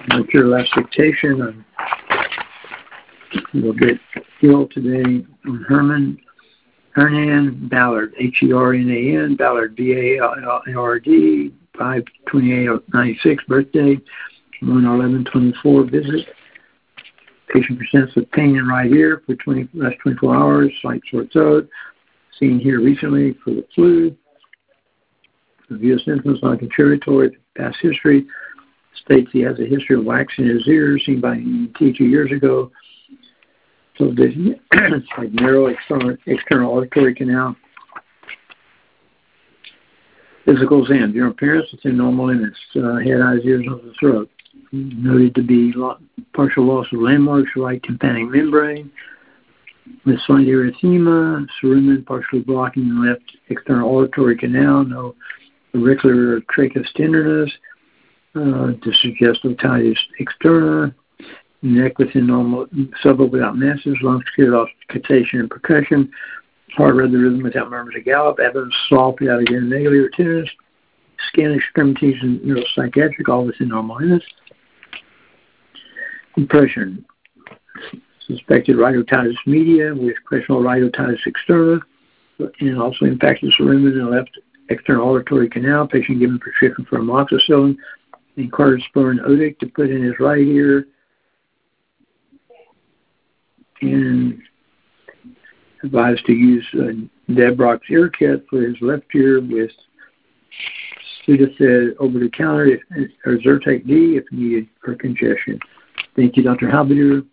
Your last dictation. We'll get Hill today on Hernan Ballard, Hernan, Ballard, Ballard, 5/28/96 birthday, 1/11/24 visit. Patient presents with pain in right ear for last 24 hours, slight sore throat, seen here recently for the flu. Review symptoms non-contributory, past history. States he has a history of wax in his ears, seen by ENT 2 years ago. So this it's like narrow external auditory canal. Physical exam. Your appearance within normal limits. Head, eyes, ears, nose, and throat. Noted to be partial loss of landmarks, right tympanic membrane. With slight erythema, cerumen partially blocking the left external auditory canal. No auricular tracheus tenderness. To suggest otitis externa. Neck within normal, subtle without masses, lungs cleared off catation and percussion, heart rather rhythm without murmurs or gallop, evidence soft without again negative or tinnitus, skin extremities and neuropsychiatric, all within normal limits. Impression, suspected right otitis media with questionable right otitis externa, and also impacted cerumen in the left external auditory canal. Patient given prescription for amoxicillin and corticosteroid otic to put in his right ear, and advised to use Debrox ear kit for his left ear with Sudafed over-the-counter or Zyrtec D if needed for congestion. Thank you, Dr. Halbeder.